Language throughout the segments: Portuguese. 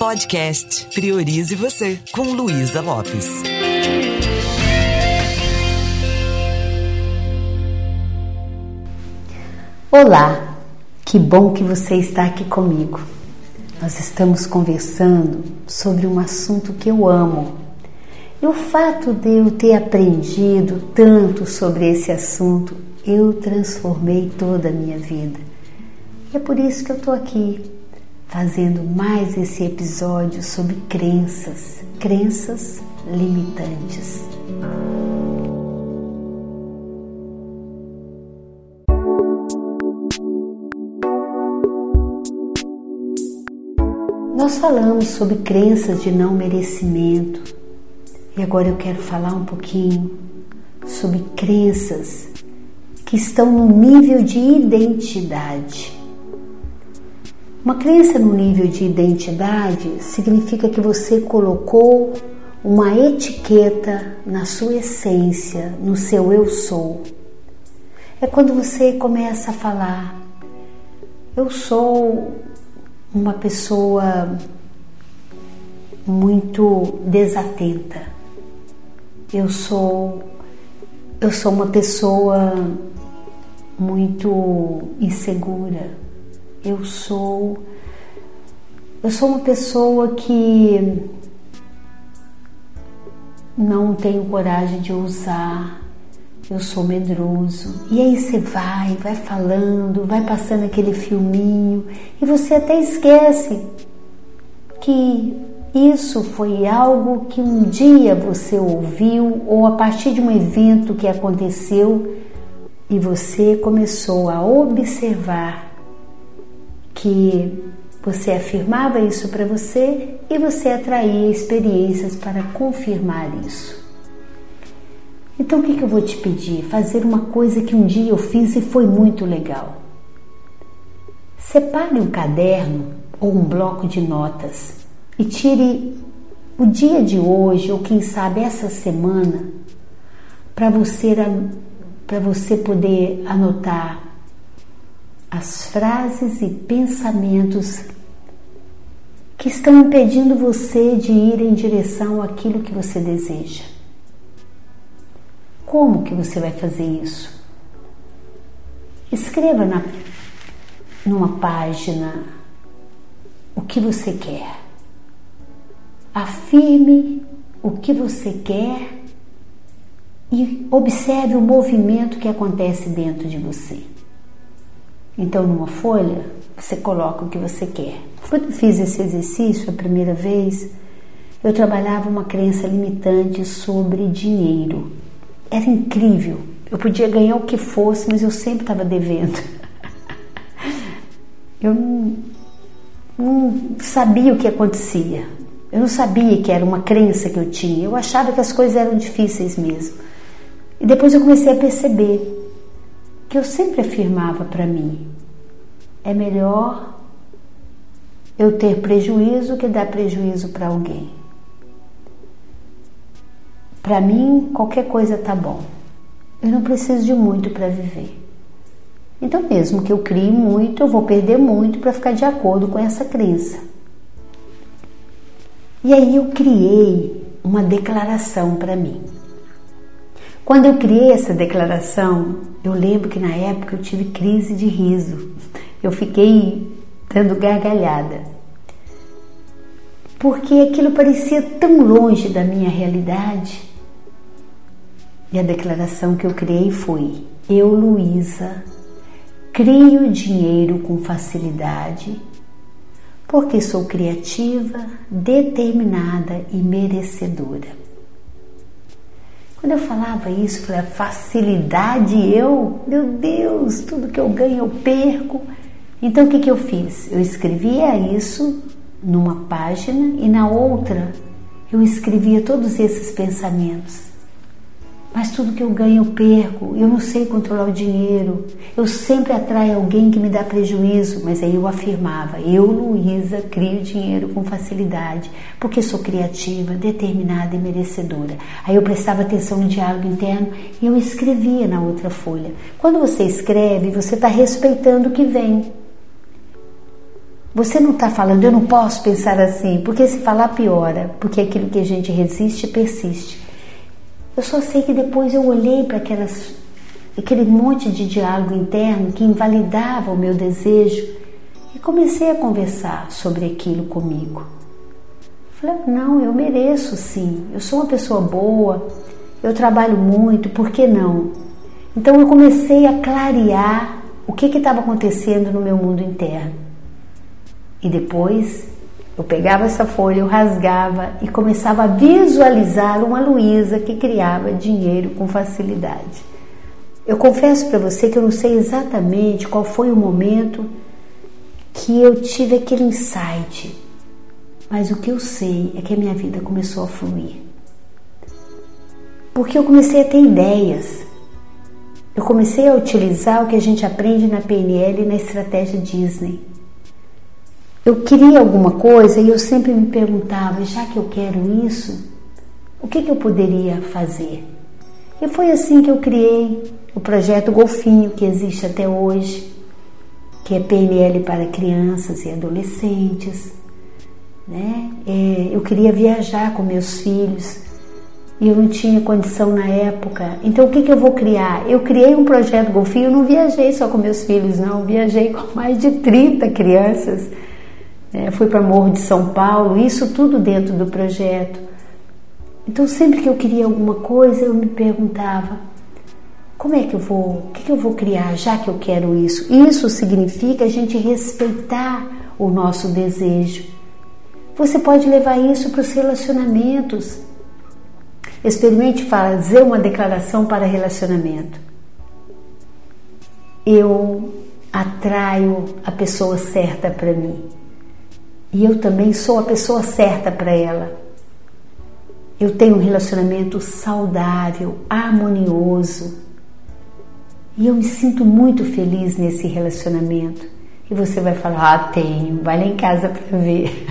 Podcast Priorize Você, com Luísa Lopes. Olá, que bom que você está aqui comigo. Nós estamos conversando sobre um assunto que eu amo. E o fato de eu ter aprendido tanto sobre esse assunto, eu transformei toda a minha vida. E é por isso que eu estou aqui, fazendo mais esse episódio sobre crenças limitantes. Nós falamos sobre crenças de não merecimento e agora eu quero falar um pouquinho sobre crenças que estão no nível de identidade. Uma crença no nível de identidade significa que você colocou uma etiqueta na sua essência, no seu eu sou. É quando você começa a falar: eu sou uma pessoa muito desatenta, eu sou uma pessoa muito insegura, eu sou uma pessoa que não tenho coragem de ousar, eu sou medroso. E aí você vai falando, vai passando aquele filminho e você até esquece que isso foi algo que um dia você ouviu ou a partir de um evento que aconteceu e você começou a observar que você afirmava isso para você e você atraía experiências para confirmar isso. Então o que eu vou te pedir? Fazer uma coisa que um dia eu fiz e foi muito legal. Separe um caderno ou um bloco de notas e tire o dia de hoje ou quem sabe essa semana para você poder anotar as frases e pensamentos que estão impedindo você de ir em direção àquilo que você deseja. Como que você vai fazer isso? Escreva numa página o que você quer. Afirme o que você quer e observe o movimento que acontece dentro de você. Então, numa folha, você coloca o que você quer. Quando eu fiz esse exercício a primeira vez, eu trabalhava uma crença limitante sobre dinheiro. Era incrível. Eu podia ganhar o que fosse, mas eu sempre estava devendo. Eu não sabia o que acontecia. Eu não sabia que era uma crença que eu tinha. Eu achava que as coisas eram difíceis mesmo. E depois eu comecei a perceber que eu sempre afirmava para mim: é melhor eu ter prejuízo que dar prejuízo para alguém. Para mim, qualquer coisa tá bom. Eu não preciso de muito para viver. Então, mesmo que eu crie muito, eu vou perder muito para ficar de acordo com essa crença. E aí eu criei uma declaração para mim. Quando eu criei essa declaração, eu lembro que na época eu tive crise de riso. Eu fiquei dando gargalhada. Porque aquilo parecia tão longe da minha realidade. E a declaração que eu criei foi: eu, Luísa, crio dinheiro com facilidade, porque sou criativa, determinada e merecedora. Quando eu falava isso, eu falei: facilidade meu Deus, tudo que eu ganho eu perco. Então o que eu fiz? Eu escrevia isso numa página e na outra eu escrevia todos esses pensamentos. Mas tudo que eu ganho eu perco, eu não sei controlar o dinheiro, eu sempre atraio alguém que me dá prejuízo. Mas aí eu afirmava: eu, Luísa, crio dinheiro com facilidade, porque sou criativa, determinada e merecedora. Aí eu prestava atenção no diálogo interno e eu escrevia na outra folha. Quando você escreve, você está respeitando o que vem. Você não está falando, eu não posso pensar assim, porque se falar piora, porque aquilo que a gente resiste persiste. Eu só sei que depois eu olhei para aquele monte de diálogo interno que invalidava o meu desejo e comecei a conversar sobre aquilo comigo. Falei, não, eu mereço sim, eu sou uma pessoa boa, eu trabalho muito, por que não? Então eu comecei a clarear o que estava acontecendo no meu mundo interno. E depois eu pegava essa folha, eu rasgava e começava a visualizar uma Luísa que criava dinheiro com facilidade. Eu confesso para você que eu não sei exatamente qual foi o momento que eu tive aquele insight, mas o que eu sei é que a minha vida começou a fluir. Porque eu comecei a ter ideias. Eu comecei a utilizar o que a gente aprende na PNL e na estratégia Disney. Eu queria alguma coisa e eu sempre me perguntava, já que eu quero isso, o que eu poderia fazer? E foi assim que eu criei o projeto Golfinho, que existe até hoje, que é PNL para crianças e adolescentes. Né? Eu queria viajar com meus filhos e eu não tinha condição na época. Então o que eu vou criar? Eu criei um projeto Golfinho, eu não viajei só com meus filhos, não, eu viajei com mais de 30 crianças. Fui para Morro de São Paulo, isso tudo dentro do projeto. Então sempre que eu queria alguma coisa, eu me perguntava, como é que eu vou, o que eu vou criar, já que eu quero isso? Isso significa a gente respeitar o nosso desejo. Você pode levar isso para os relacionamentos. Experimente fazer uma declaração para relacionamento. Eu atraio a pessoa certa para mim. E eu também sou a pessoa certa para ela. Eu tenho um relacionamento saudável, harmonioso. E eu me sinto muito feliz nesse relacionamento. E você vai falar, tenho, vai lá em casa para ver.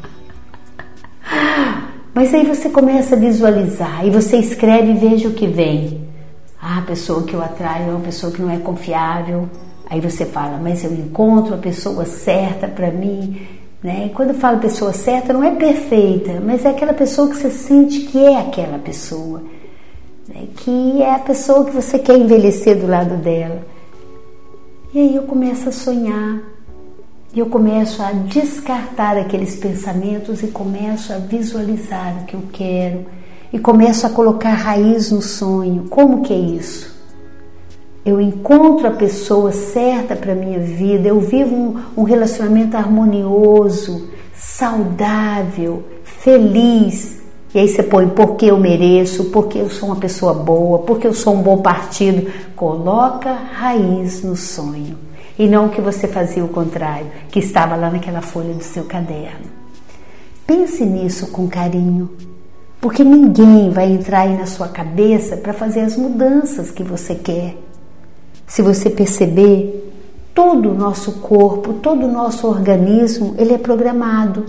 Mas aí você começa a visualizar e você escreve e veja o que vem. A pessoa que eu atraio é uma pessoa que não é confiável. Aí você fala, mas eu encontro a pessoa certa para mim. Né? E quando eu falo pessoa certa, não é perfeita, mas é aquela pessoa que você sente que é aquela pessoa, né? Que é a pessoa que você quer envelhecer do lado dela. E aí eu começo a sonhar, e eu começo a descartar aqueles pensamentos e começo a visualizar o que eu quero, e começo a colocar raiz no sonho. Como que é isso? Eu encontro a pessoa certa para a minha vida, eu vivo um relacionamento harmonioso, saudável, feliz. E aí você põe, porque eu mereço, porque eu sou uma pessoa boa, porque eu sou um bom partido. Coloca raiz no sonho. E não que você fazia o contrário, que estava lá naquela folha do seu caderno. Pense nisso com carinho, porque ninguém vai entrar aí na sua cabeça para fazer as mudanças que você quer. Se você perceber, todo o nosso corpo, todo o nosso organismo, ele é programado.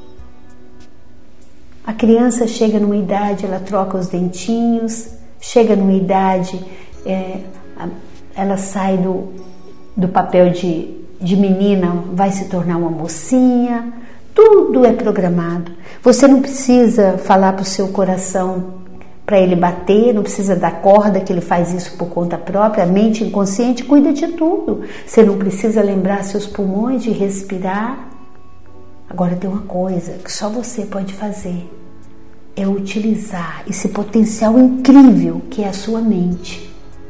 A criança chega numa idade, ela troca os dentinhos, chega numa idade, ela sai do papel de menina, vai se tornar uma mocinha. Tudo é programado. Você não precisa falar para o seu coração para ele bater, não precisa dar corda, que ele faz isso por conta própria. A mente inconsciente cuida de tudo. Você não precisa lembrar seus pulmões de respirar. Agora tem uma coisa que só você pode fazer, é utilizar esse potencial incrível que é a sua mente.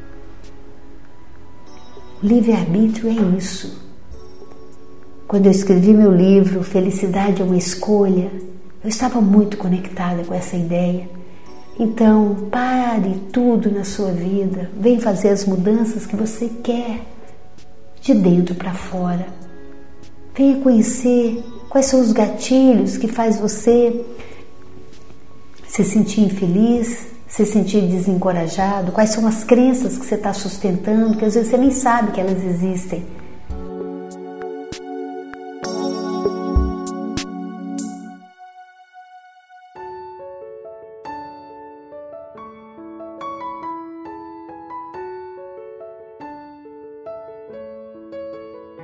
Livre-arbítrio é isso. Quando eu escrevi meu livro Felicidade é uma Escolha, eu estava muito conectada com essa ideia. Então, pare tudo na sua vida, vem fazer as mudanças que você quer, de dentro para fora. Venha conhecer quais são os gatilhos que faz você se sentir infeliz, se sentir desencorajado, quais são as crenças que você está sustentando, que às vezes você nem sabe que elas existem.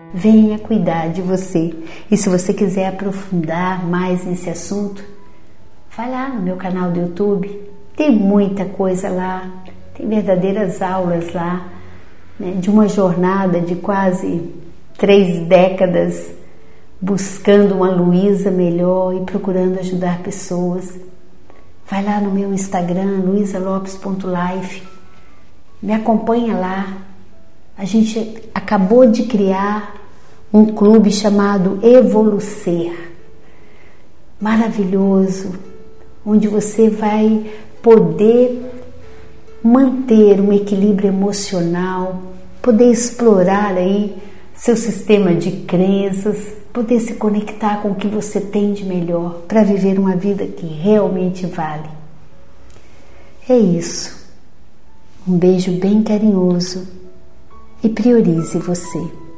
venha cuidar de você. E se você quiser aprofundar mais nesse assunto, vai lá no meu canal do YouTube, tem muita coisa lá, tem verdadeiras aulas lá, né, de uma jornada de quase 3 décadas buscando uma Luísa melhor e procurando ajudar pessoas. Vai lá no meu Instagram, luisalopes.life, me acompanha lá. A gente acabou de criar um clube chamado Evolucer, maravilhoso, onde você vai poder manter um equilíbrio emocional, poder explorar aí seu sistema de crenças, poder se conectar com o que você tem de melhor para viver uma vida que realmente vale. É isso. Um beijo bem carinhoso e priorize você.